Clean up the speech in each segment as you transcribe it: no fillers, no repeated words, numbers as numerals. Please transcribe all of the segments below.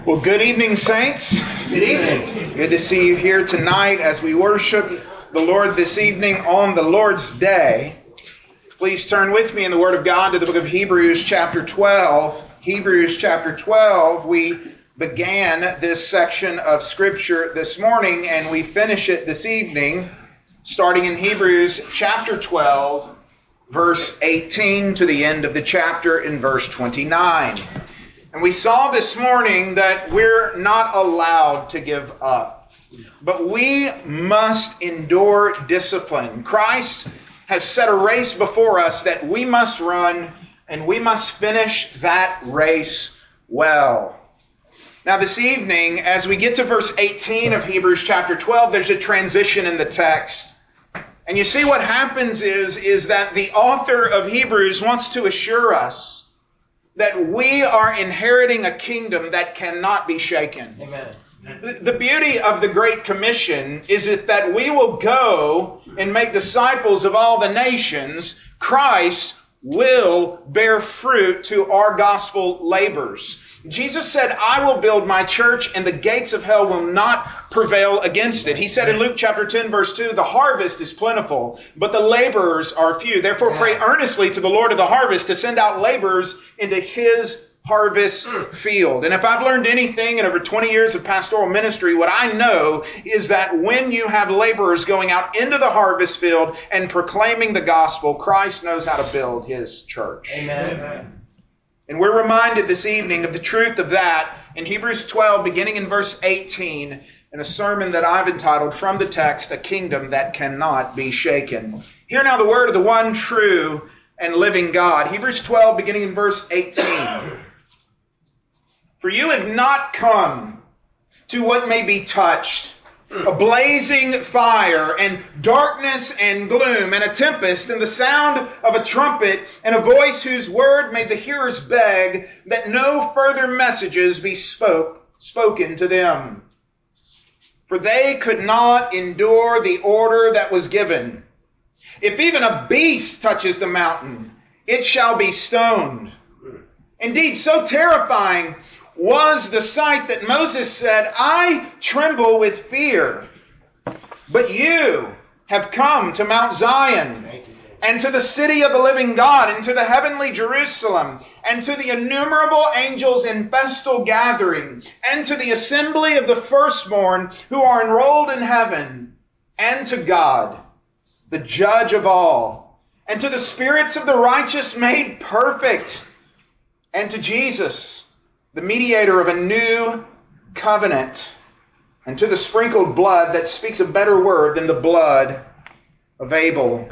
Well, good evening, saints. Good evening. Good to see you here tonight as we worship the Lord this evening on the Lord's Day. Please turn with me in the Word of God to the book of Hebrews chapter 12. Hebrews chapter 12, we began this section of Scripture this morning and we finish it this evening, starting in Hebrews chapter 12, verse 18 to the end of the chapter in verse 29. And we saw this morning that we're not allowed to give up, but we must endure discipline. Christ has set a race before us that we must run, and we must finish that race well. Now this evening, as we get to verse 18 of Hebrews chapter 12, there's a transition in the text. And you see what happens is that the author of Hebrews wants to assure us that we are inheriting a kingdom that cannot be shaken. Amen. The beauty of the Great Commission is that we will go and make disciples of all the nations. Christ will bear fruit to our gospel labors. Jesus said, I will build my church and the gates of hell will not prevail against it. He said in Luke chapter 10 verse 2, the harvest is plentiful, but the laborers are few. Therefore pray earnestly to the Lord of the harvest to send out laborers into His harvest field. And if I've learned anything in over 20 years of pastoral ministry, what I know is that when you have laborers going out into the harvest field and proclaiming the gospel, Christ knows how to build His church. Amen. And we're reminded this evening of the truth of that in Hebrews 12, beginning in verse 18, in a sermon that I've entitled, From the Text, A Kingdom That Cannot Be Shaken. Hear now the word of the one true and living God. Hebrews 12, beginning in verse 18. For you have not come to what may be touched, a blazing fire and darkness and gloom and a tempest and the sound of a trumpet and a voice whose word made the hearers beg that no further messages be spoken to them. For they could not endure the order that was given. If even a beast touches the mountain, it shall be stoned. Indeed, so terrifying was the sight that Moses said, I tremble with fear. But you have come to Mount Zion, and to the city of the living God, and to the heavenly Jerusalem, and to the innumerable angels in festal gathering, and to the assembly of the firstborn who are enrolled in heaven, and to God, the judge of all, and to the spirits of the righteous made perfect, and to Jesus, the mediator of a new covenant, and to the sprinkled blood that speaks a better word than the blood of Abel.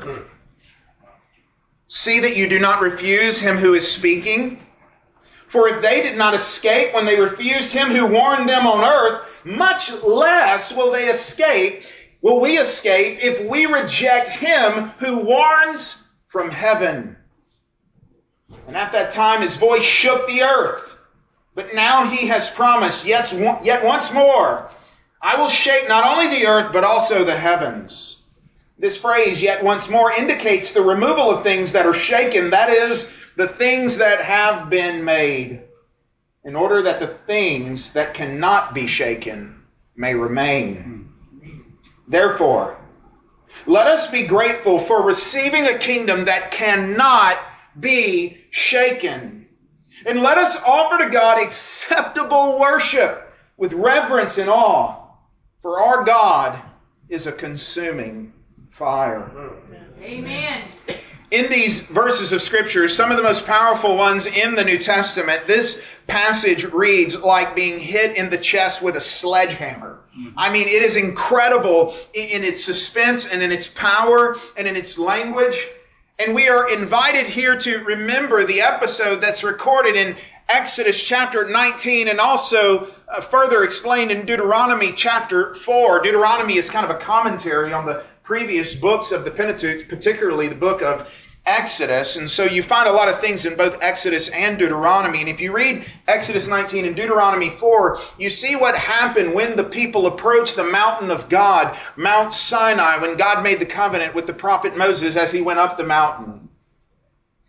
See that you do not refuse him who is speaking. For if they did not escape when they refused him who warned them on earth, much less will we escape if we reject him who warns from heaven. And at that time his voice shook the earth. But now he has promised, yet once more, I will shake not only the earth, but also the heavens. This phrase, yet once more, indicates the removal of things that are shaken, that is, the things that have been made, in order that the things that cannot be shaken may remain. Therefore, let us be grateful for receiving a kingdom that cannot be shaken. And let us offer to God acceptable worship with reverence and awe, for our God is a consuming fire. Amen. In these verses of Scripture, some of the most powerful ones in the New Testament, this passage reads like being hit in the chest with a sledgehammer. I mean, it is incredible in its suspense and in its power and in its language. And we are invited here to remember the episode that's recorded in Exodus chapter 19 and also further explained in Deuteronomy chapter 4. Deuteronomy is kind of a commentary on the previous books of the Pentateuch, particularly the book of Exodus. And so you find a lot of things in both Exodus and Deuteronomy. And if you read Exodus 19 and Deuteronomy 4, you see what happened when the people approached the mountain of God, Mount Sinai, when God made the covenant with the prophet Moses as he went up the mountain.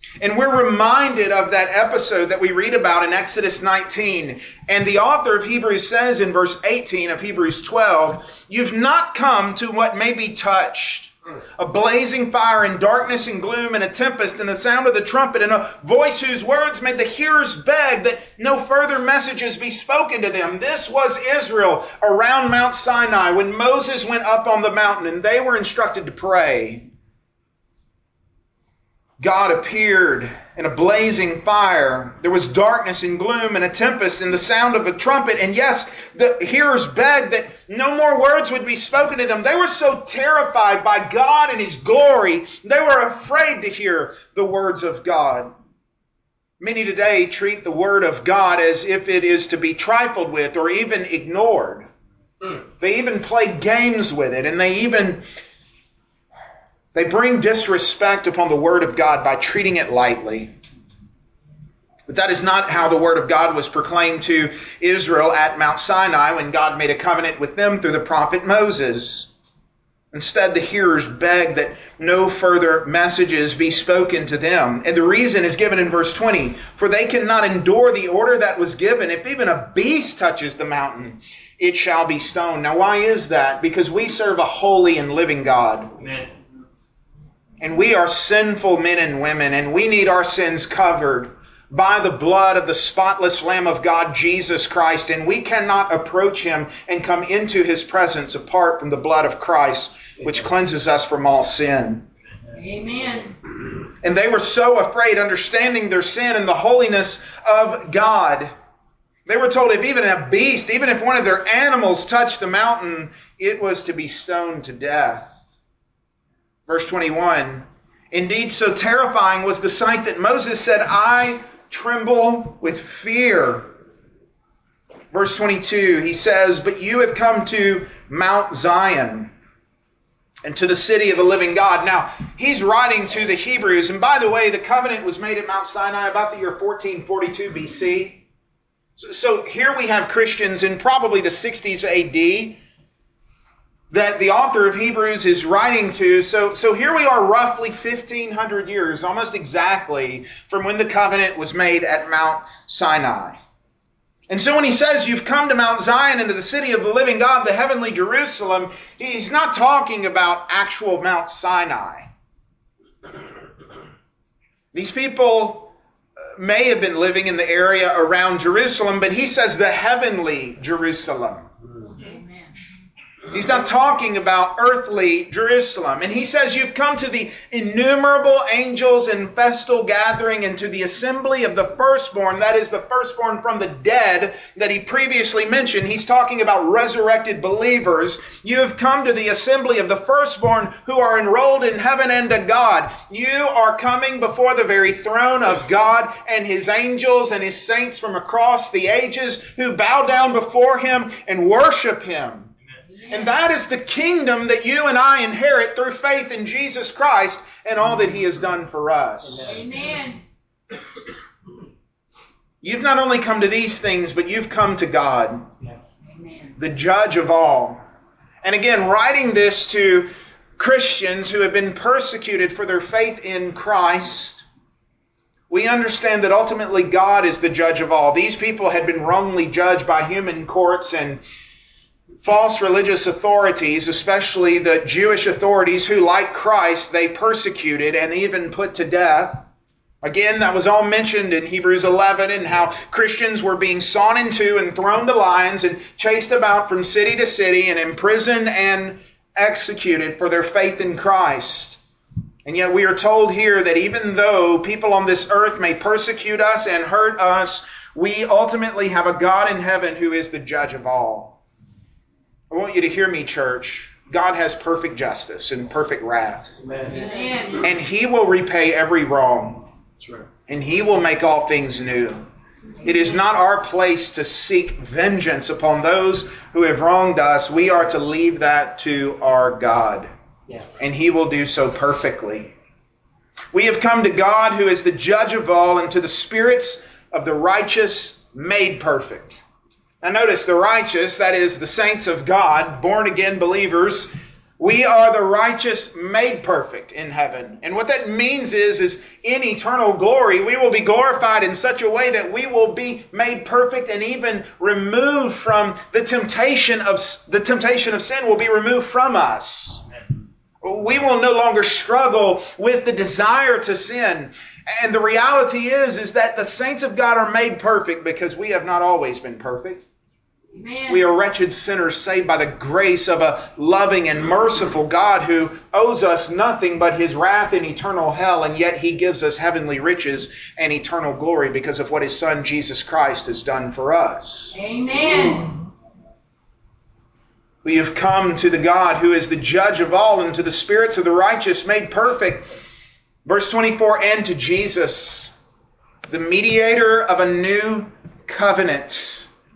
And we're reminded of that episode that we read about in Exodus 19. And the author of Hebrews says in verse 18 of Hebrews 12, "You've not come to what may be touched. A blazing fire and darkness and gloom and a tempest and the sound of the trumpet and a voice whose words made the hearers beg that no further messages be spoken to them." This was Israel around Mount Sinai when Moses went up on the mountain and they were instructed to pray. God appeared in a blazing fire. There was darkness and gloom and a tempest and the sound of a trumpet. And yes, the hearers begged that no more words would be spoken to them. They were so terrified by God and His glory, they were afraid to hear the words of God. Many today treat the Word of God as if it is to be trifled with or even ignored. They even play games with it, and they bring disrespect upon the Word of God by treating it lightly. But that is not how the Word of God was proclaimed to Israel at Mount Sinai when God made a covenant with them through the prophet Moses. Instead, the hearers begged that no further messages be spoken to them. And the reason is given in verse 20. "For they cannot endure the order that was given. If even a beast touches the mountain, it shall be stoned." Now, why is that? Because we serve a holy and living God. Amen. And we are sinful men and women, and we need our sins covered by the blood of the spotless Lamb of God, Jesus Christ. And we cannot approach Him and come into His presence apart from the blood of Christ, which cleanses us from all sin. Amen. And they were so afraid, understanding their sin and the holiness of God. They were told if even a beast, even if one of their animals touched the mountain, it was to be stoned to death. Verse 21, "Indeed, so terrifying was the sight that Moses said, 'I tremble with fear.'" Verse 22, he says, "But you have come to Mount Zion and to the city of the living God." Now, he's writing to the Hebrews. And by the way, the covenant was made at Mount Sinai about the year 1442 BC. So here we have Christians in probably the 60s AD that the author of Hebrews is writing to. So here we are roughly 1,500 years, almost exactly, from when the covenant was made at Mount Sinai. And so when he says you've come to Mount Zion and to the city of the living God, the heavenly Jerusalem, he's not talking about actual Mount Sinai. These people may have been living in the area around Jerusalem, but he says the heavenly Jerusalem. He's not talking about earthly Jerusalem. And he says, you've come to the innumerable angels in festal gathering and to the assembly of the firstborn. That is the firstborn from the dead that he previously mentioned. He's talking about resurrected believers. You have come to the assembly of the firstborn who are enrolled in heaven and to God. You are coming before the very throne of God and His angels and His saints from across the ages who bow down before Him and worship Him. And that is the kingdom that you and I inherit through faith in Jesus Christ and all that He has done for us. Amen. You've not only come to these things, but you've come to God, Amen. the judge of all. And again, writing this to Christians who have been persecuted for their faith in Christ, we understand that ultimately God is the judge of all. These people had been wrongly judged by human courts and false religious authorities, especially the Jewish authorities who, like Christ, they persecuted and even put to death. Again, that was all mentioned in Hebrews 11 and how Christians were being sawn in two and thrown to lions and chased about from city to city and imprisoned and executed for their faith in Christ. And yet we are told here that even though people on this earth may persecute us and hurt us, we ultimately have a God in heaven who is the judge of all. I want you to hear me, church. God has perfect justice and perfect wrath. Amen. And He will repay every wrong. That's right. And He will make all things new. It is not our place to seek vengeance upon those who have wronged us. We are to leave that to our God. Yeah. And He will do so perfectly. We have come to God who is the judge of all and to the spirits of the righteous made perfect. Now notice the righteous, that is the saints of God, born again believers We are the righteous made perfect in heaven. And what that means is in eternal glory, we will be glorified in such a way that we will be made perfect and even removed from the temptation of sin will be removed from us. We will no longer struggle with the desire to sin. And the reality is that the saints of God are made perfect because we have not always been perfect. Amen. We are wretched sinners saved by the grace of a loving and merciful God who owes us nothing but His wrath and eternal hell, and yet He gives us heavenly riches and eternal glory because of what His Son Jesus Christ has done for us. Amen. We have come to the God who is the judge of all, and to the spirits of the righteous made perfect. Verse 24, and to Jesus, the mediator of a new covenant.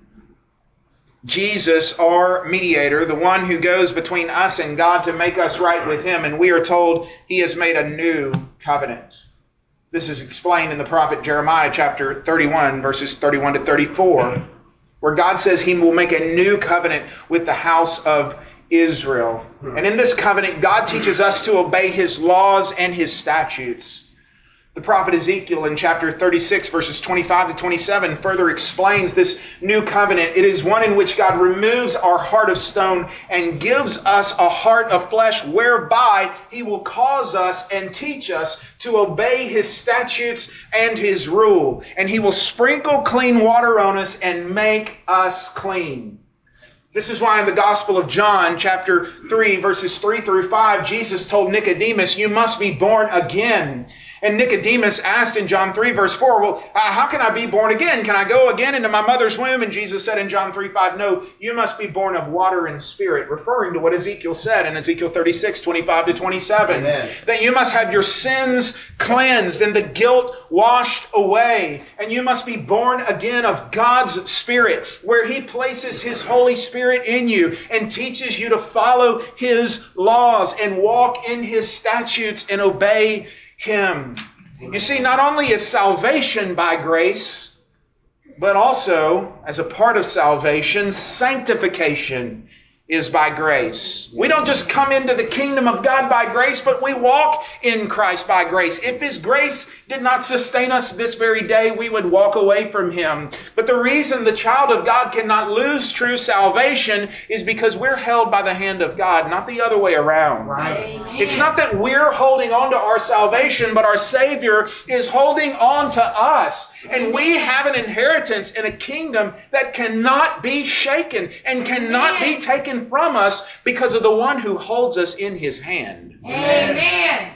Jesus, our mediator, the one who goes between us and God to make us right with Him, and we are told He has made a new covenant. This is explained in the prophet Jeremiah chapter 31, verses 31 to 34, where God says He will make a new covenant with the house of Israel. And in this covenant, God teaches us to obey His laws and His statutes. The prophet Ezekiel in chapter 36, verses 25 to 27, further explains this new covenant. It is one in which God removes our heart of stone and gives us a heart of flesh, whereby He will cause us and teach us to obey His statutes and His rule. And He will sprinkle clean water on us and make us clean. This is why in the Gospel of John, chapter 3, verses 3 through 5, Jesus told Nicodemus, you must be born again. And Nicodemus asked in John 3, verse 4, well, how can I be born again? Can I go again into my mother's womb? And Jesus said in John 3, 5, no, you must be born of water and spirit, referring to what Ezekiel said in Ezekiel 36, 25 to 27. Amen. That you must have your sins cleansed and the guilt washed away. And you must be born again of God's Spirit, where He places His Holy Spirit in you and teaches you to follow His laws and walk in His statutes and obey Him. You see, not only is salvation by grace, but also, as a part of salvation, sanctification is by grace. We don't just come into the kingdom of God by grace, but we walk in Christ by grace. If His grace did not sustain us this very day, we would walk away from Him. But the reason the child of God cannot lose true salvation is because we're held by the hand of God, not the other way around. Right. Amen. It's not that we're holding on to our salvation, but our Savior is holding on to us. And we have an inheritance in a kingdom that cannot be shaken and cannot be taken from us because of the one who holds us in His hand. Amen.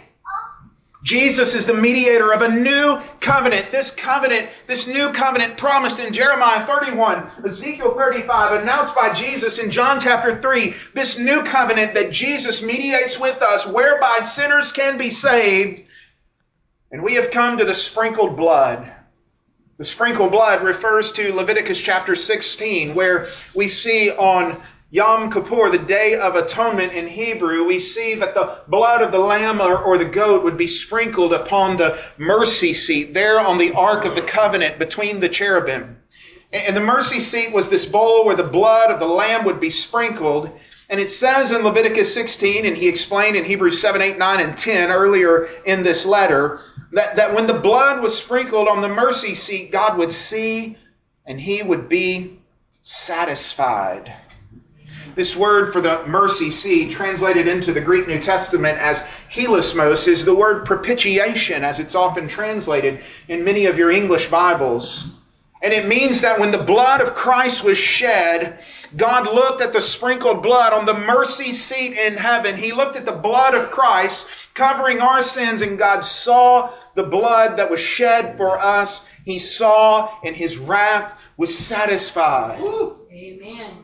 Jesus is the mediator of a new covenant. This new covenant promised in Jeremiah 31, Ezekiel 35, announced by Jesus in John chapter 3. This new covenant that Jesus mediates with us, whereby sinners can be saved. And we have come to the sprinkled blood. The sprinkled blood refers to Leviticus chapter 16, where we see on Yom Kippur, the Day of Atonement in Hebrew, we see that the blood of the lamb or the goat would be sprinkled upon the mercy seat there on the Ark of the Covenant between the cherubim. And the mercy seat was this bowl where the blood of the lamb would be sprinkled. And it says in Leviticus 16, and he explained in Hebrews 7, 8, 9, and 10 earlier in this letter, that when the blood was sprinkled on the mercy seat, God would see and He would be satisfied. This word for the mercy seat, translated into the Greek New Testament as hilasmos, is the word propitiation, as it's often translated in many of your English Bibles. And it means that when the blood of Christ was shed, God looked at the sprinkled blood on the mercy seat in heaven. He looked at the blood of Christ covering our sins, and God saw the blood that was shed for us. He saw, and His wrath was satisfied. Amen.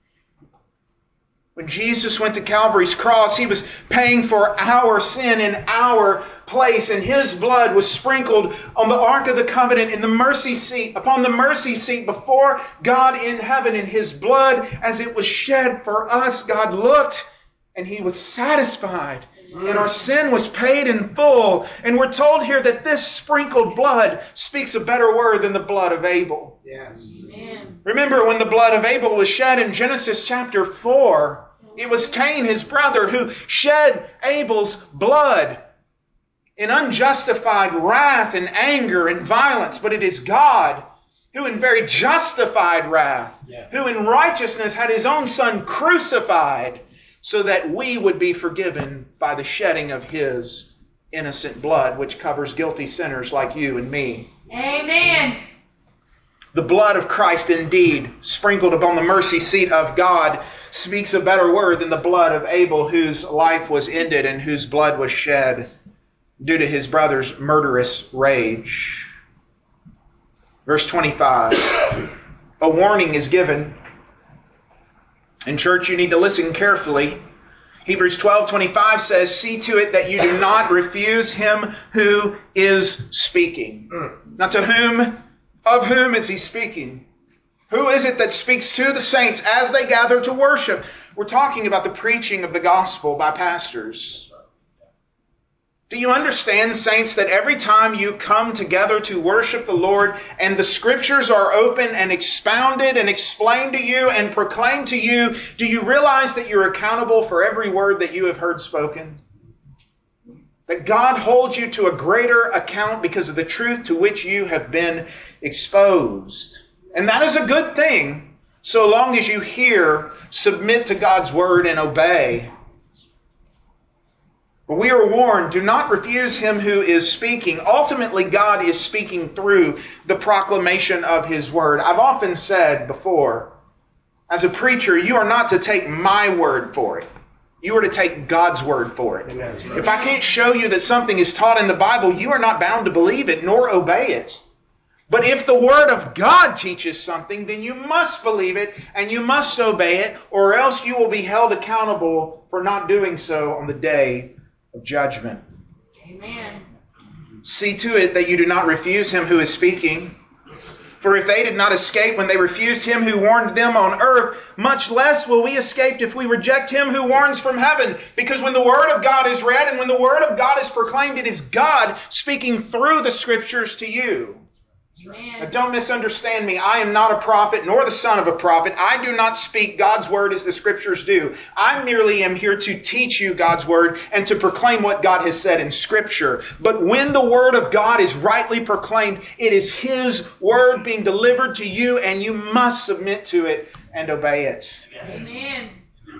When Jesus went to Calvary's cross, He was paying for our sin in our place, and His blood was sprinkled on the Ark of the Covenant in the mercy seat, upon the mercy seat before God in heaven. And His blood, as it was shed for us, God looked and He was satisfied. And our sin was paid in full. And we're told here that this sprinkled blood speaks a better word than the blood of Abel. Yes. Amen. Remember when the blood of Abel was shed in Genesis chapter 4, It was Cain, his brother, who shed Abel's blood in unjustified wrath and anger and violence. But it is God who in very justified wrath, who in righteousness had His own Son crucified so that we would be forgiven by the shedding of His innocent blood, which covers guilty sinners like you and me. Amen. The blood of Christ indeed, sprinkled upon the mercy seat of God, speaks a better word than the blood of Abel, whose life was ended and whose blood was shed due to his brother's murderous rage. Verse 25. A warning is given. In church, you need to listen carefully. Hebrews 12:25 says, "See to it that you do not refuse him who is speaking." Now, of whom is he speaking? Who is it that speaks to the saints as they gather to worship? We're talking about the preaching of the gospel by pastors. Do you understand, saints, that every time you come together to worship the Lord and the Scriptures are open and expounded and explained to you and proclaimed to you, do you realize that you're accountable for every word that you have heard spoken? That God holds you to a greater account because of the truth to which you have been exposed. And that is a good thing, so long as you hear, submit to God's Word, and obey. But we are warned, do not refuse him who is speaking. Ultimately, God is speaking through the proclamation of His Word. I've often said before, as a preacher, you are not to take my word for it. You are to take God's word for it. If I can't show you that something is taught in the Bible, you are not bound to believe it nor obey it. But if the Word of God teaches something, then you must believe it and you must obey it, or else you will be held accountable for not doing so on the day of judgment. Amen. See to it that you do not refuse him who is speaking. For if they did not escape when they refused him who warned them on earth, much less will we escape if we reject him who warns from heaven. Because when the Word of God is read and when the Word of God is proclaimed, it is God speaking through the Scriptures to you. Now, don't misunderstand me. I am not a prophet, nor the son of a prophet. I do not speak God's word as the Scriptures do. I merely am here to teach you God's word and to proclaim what God has said in Scripture. But when the Word of God is rightly proclaimed, it is His word being delivered to you, and you must submit to it and obey it. Amen.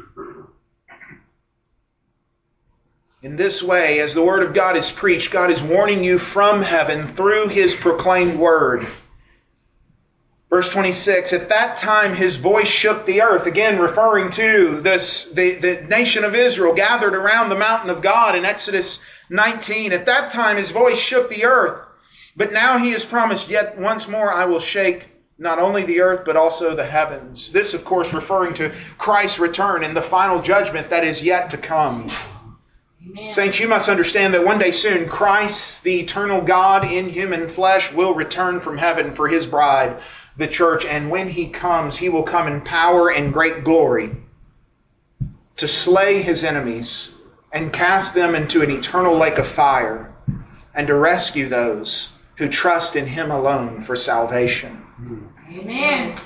In this way, as the Word of God is preached, God is warning you from heaven through His proclaimed Word. Verse 26, at that time His voice shook the earth. Again, referring to the nation of Israel gathered around the mountain of God in Exodus 19. At that time His voice shook the earth. But now He has promised, yet once more I will shake not only the earth, but also the heavens. This, of course, referring to Christ's return and the final judgment that is yet to come. Amen. Saints, you must understand that one day soon, Christ, the eternal God in human flesh, will return from heaven for His bride, the church. And when He comes, He will come in power and great glory to slay His enemies and cast them into an eternal lake of fire and to rescue those who trust in Him alone for salvation. Amen.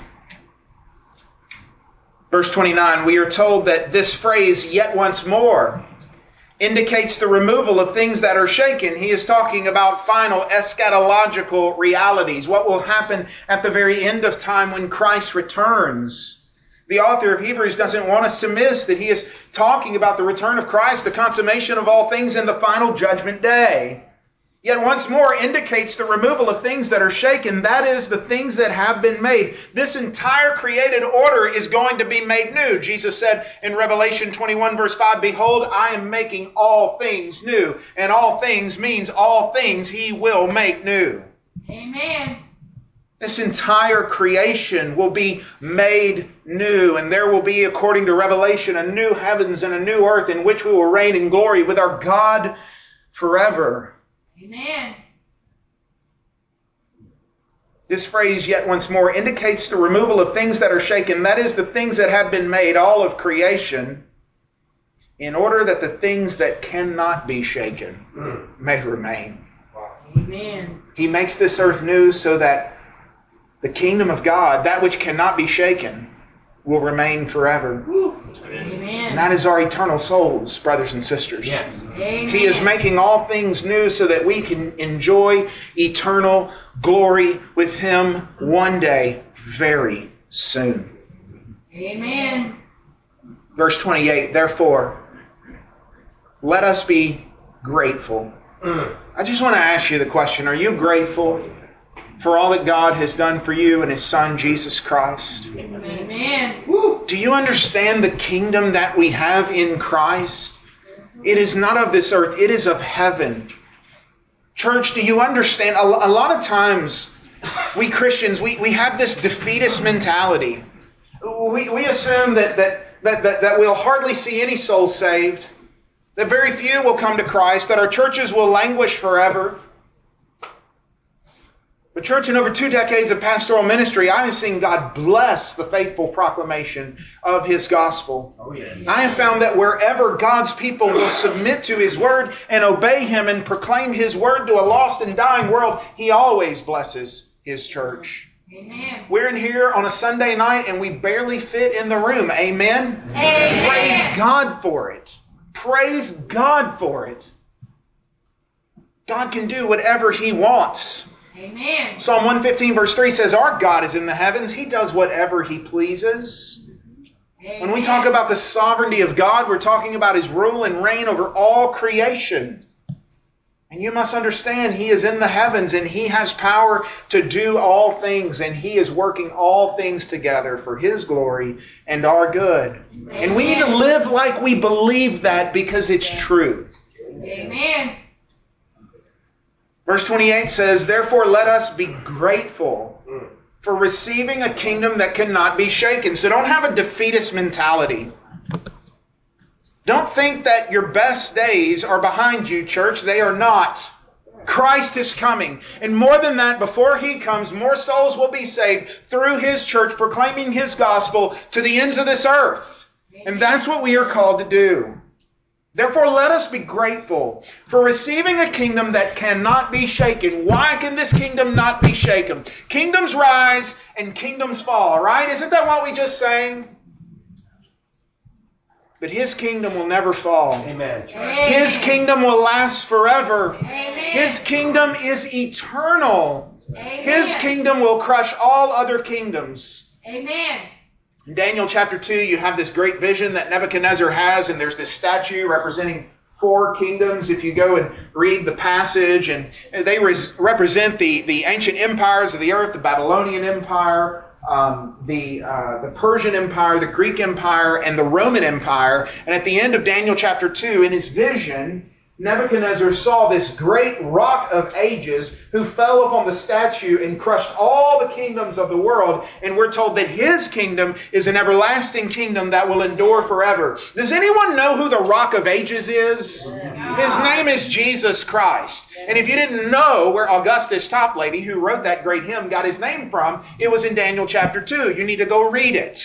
Verse 29, we are told that this phrase, yet once more, indicates the removal of things that are shaken. He is talking about final eschatological realities, what will happen at the very end of time when Christ returns. The author of Hebrews doesn't want us to miss that he is talking about the return of Christ, the consummation of all things in the final judgment day. Yet once more indicates the removal of things that are shaken, that is, the things that have been made. This entire created order is going to be made new. Jesus said in Revelation 21 verse 5, behold, I am making all things new. And all things means all things He will make new. Amen. This entire creation will be made new, and there will be, according to Revelation, a new heavens and a new earth in which we will reign in glory with our God forever. Amen. This phrase, yet once more, indicates the removal of things that are shaken, that is, the things that have been made, all of creation, in order that the things that cannot be shaken may remain. Amen. He makes this earth new so that the kingdom of God, that which cannot be shaken, will remain forever. And that is our eternal souls, brothers and sisters. Yes. Amen. He is making all things new so that we can enjoy eternal glory with Him one day, very soon. Amen. Verse 28, therefore, let us be grateful. I just want to ask you the question, are you grateful for all that God has done for you and His Son, Jesus Christ? Amen. Do you understand the kingdom that we have in Christ? It is not of this earth, it is of heaven. Church, do you understand? A lot of times, we Christians, we have this defeatist mentality. We assume that we'll hardly see any souls saved, that very few will come to Christ, that our churches will languish forever. But church, in over 2 decades of pastoral ministry, I have seen God bless the faithful proclamation of His gospel. Oh, yeah. I have found that wherever God's people will submit to His word and obey Him and proclaim His word to a lost and dying world, He always blesses His church. Amen. We're in here on a Sunday night and we barely fit in the room. Amen? Amen. Praise God for it. Praise God for it. God can do whatever He wants. Amen. Psalm 115 verse 3 says, our God is in the heavens. He does whatever He pleases. When we talk about the sovereignty of God, we're talking about His rule and reign over all creation. And you must understand, He is in the heavens and He has power to do all things. And He is working all things together for His glory and our good. And we need to live like we believe that because it's true. Amen. Verse 28 says, therefore let us be grateful for receiving a kingdom that cannot be shaken. So don't have a defeatist mentality. Don't think that your best days are behind you, church. They are not. Christ is coming. And more than that, before He comes, more souls will be saved through His church, proclaiming His gospel to the ends of this earth. And that's what we are called to do. Therefore, let us be grateful for receiving a kingdom that cannot be shaken. Why can this kingdom not be shaken? Kingdoms rise and kingdoms fall, right? Isn't that what we just sang? But His kingdom will never fall. Amen. His kingdom will last forever. Amen. His kingdom is eternal. Amen. His kingdom will crush all other kingdoms. Amen. In Daniel chapter 2, you have this great vision that Nebuchadnezzar has, and there's this statue representing 4 kingdoms. If you go and read the passage, and they represent the ancient empires of the earth, the Babylonian Empire, the Persian Empire, the Greek Empire, and the Roman Empire. And at the end of Daniel chapter 2, in his vision, Nebuchadnezzar saw this great rock of ages who fell upon the statue and crushed all the kingdoms of the world. And we're told that His kingdom is an everlasting kingdom that will endure forever. Does anyone know who the rock of ages is? His name is Jesus Christ. And if you didn't know where Augustus Toplady, who wrote that great hymn, got his name from, it was in Daniel chapter 2. You need to go read it.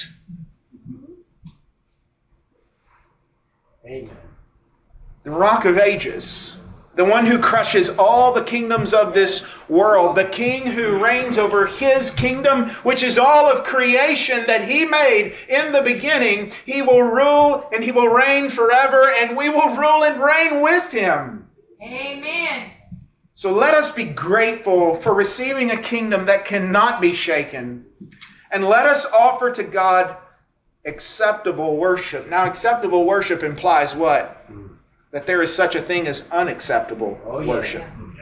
Amen. The rock of ages, the one who crushes all the kingdoms of this world, the King who reigns over His kingdom, which is all of creation that He made in the beginning. He will rule and He will reign forever, and we will rule and reign with Him. Amen. So let us be grateful for receiving a kingdom that cannot be shaken. And let us offer to God acceptable worship. Now, acceptable worship implies what? That there is such a thing as unacceptable worship.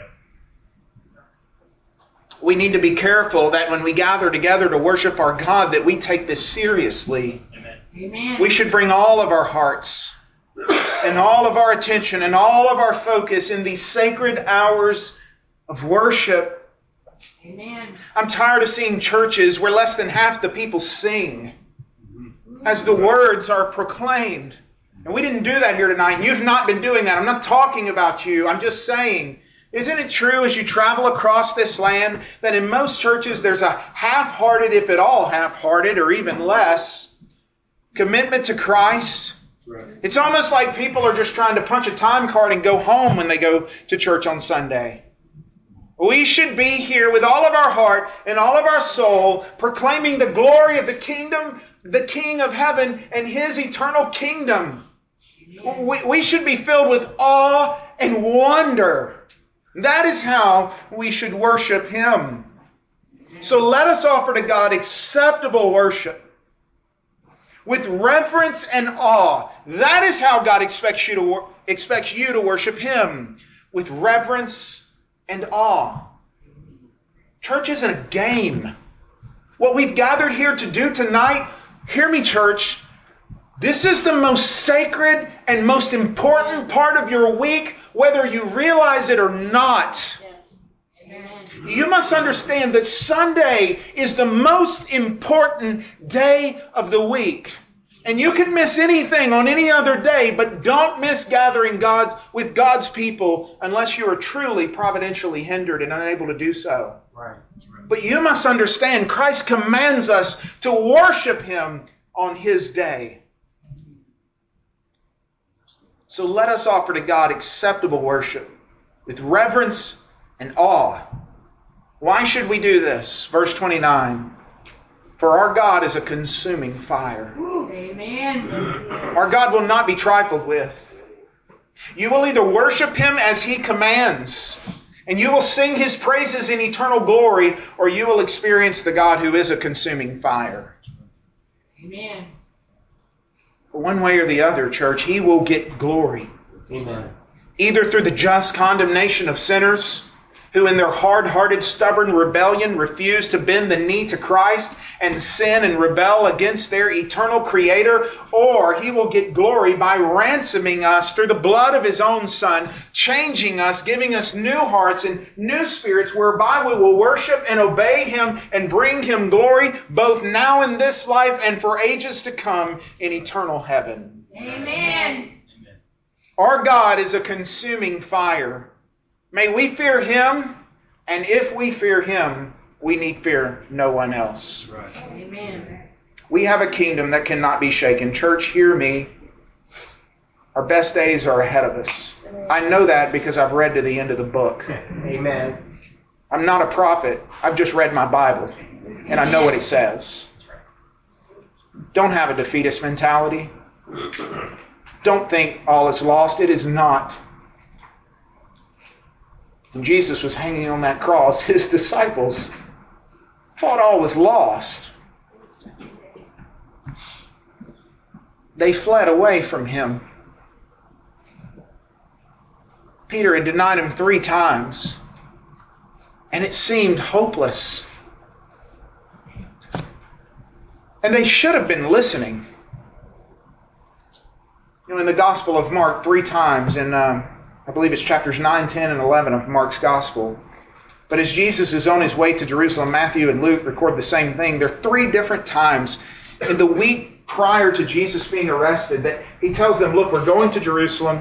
We need to be careful that when we gather together to worship our God, that we take this seriously. Amen. We should bring all of our hearts and all of our attention and all of our focus in these sacred hours of worship. Amen. I'm tired of seeing churches where less than half the people sing as the words are proclaimed. And we didn't do that here tonight. You've not been doing that. I'm not talking about you. I'm just saying, isn't it true as you travel across this land that in most churches there's a half-hearted, if at all half-hearted, or even less, commitment to Christ? Right. It's almost like people are just trying to punch a time card and go home when they go to church on Sunday. We should be here with all of our heart and all of our soul, proclaiming the glory of the kingdom, the King of heaven, and His eternal kingdom. We should be filled with awe and wonder. That is how we should worship Him. So let us offer to God acceptable worship with reverence and awe. That is how God expects you to worship Him, with reverence and awe. Church isn't a game. What we've gathered here to do tonight, hear me, church, this is the most sacred and most important part of your week, whether you realize it or not. You must understand that Sunday is the most important day of the week. And you can miss anything on any other day, but don't miss gathering with God's people unless you are truly providentially hindered and unable to do so. Right. But you must understand, Christ commands us to worship Him on His day. So let us offer to God acceptable worship with reverence and awe. Why should we do this? Verse 29. For our God is a consuming fire. Amen. Our God will not be trifled with. You will either worship Him as He commands, and you will sing His praises in eternal glory, or you will experience the God who is a consuming fire. Amen. One way or the other, church, He will get glory. Amen. Either through the just condemnation of sinners who in their hard-hearted, stubborn rebellion refuse to bend the knee to Christ and sin and rebel against their eternal Creator, or He will get glory by ransoming us through the blood of His own Son, changing us, giving us new hearts and new spirits whereby we will worship and obey Him and bring Him glory both now in this life and for ages to come in eternal heaven. Amen. Our God is a consuming fire. May we fear Him, and if we fear Him, we need fear no one else. Right. Amen. We have a kingdom that cannot be shaken. Church, hear me. Our best days are ahead of us. I know that because I've read to the end of the book. Amen. I'm not a prophet. I've just read my Bible, and I know what it says. Don't have a defeatist mentality. Don't think all is lost. It is not. When Jesus was hanging on that cross, His disciples thought all was lost. They fled away from Him. Peter had denied Him 3 times, and it seemed hopeless. And they should have been listening. In the Gospel of Mark, 3 times in I believe it's chapters 9, 10, and 11 of Mark's Gospel. But as Jesus is on His way to Jerusalem, Matthew and Luke record the same thing. There are 3 different times in the week prior to Jesus being arrested that He tells them, look, we're going to Jerusalem.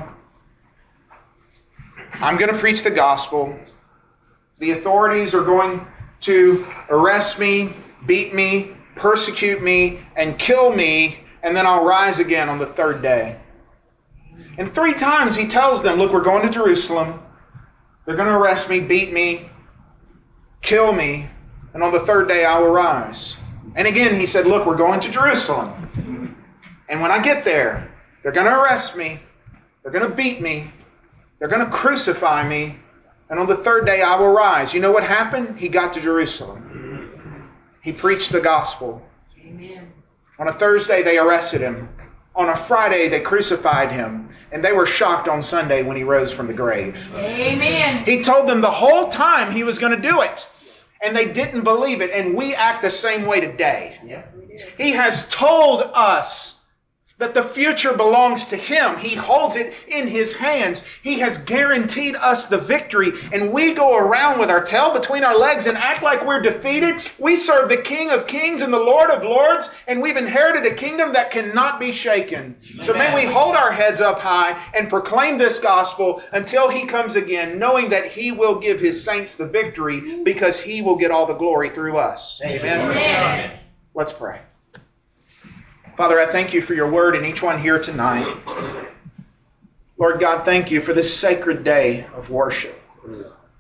I'm going to preach the gospel. The authorities are going to arrest me, beat me, persecute me, and kill me, and then I'll rise again on the 3rd day. And 3 times He tells them, look, we're going to Jerusalem. They're going to arrest me, beat me, kill me, and on the 3rd day I will rise. And again He said, look, we're going to Jerusalem. And when I get there, they're going to arrest me, they're going to beat me, they're going to crucify me, and on the 3rd day I will rise. You know what happened? He got to Jerusalem. He preached the gospel. Amen. On a Thursday they arrested Him. On a Friday they crucified Him. And they were shocked on Sunday when He rose from the grave. Amen. He told them the whole time He was going to do it. And they didn't believe it. And we act the same way today. Yes, we do. He has told us that the future belongs to Him. He holds it in His hands. He has guaranteed us the victory. And we go around with our tail between our legs and act like we're defeated. We serve the King of Kings and the Lord of Lords. And we've inherited a kingdom that cannot be shaken. So may we hold our heads up high and proclaim this gospel until He comes again, knowing that He will give His saints the victory because He will get all the glory through us. Amen. Amen. Let's pray. Father, I thank You for Your word and each one here tonight. Lord God, thank You for this sacred day of worship.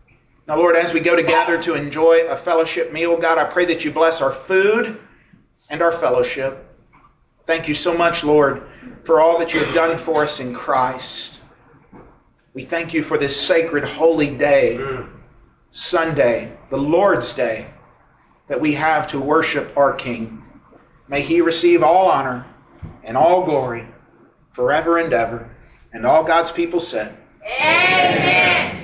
Now, Lord, as we go together to enjoy a fellowship meal, God, I pray that you bless our food and our fellowship. Thank you so much, Lord, for all that you have done for us in Christ. We thank you for this sacred, holy day, Sunday, the Lord's Day, that we have to worship our King. May He receive all honor and all glory forever and ever. And all God's people said, Amen.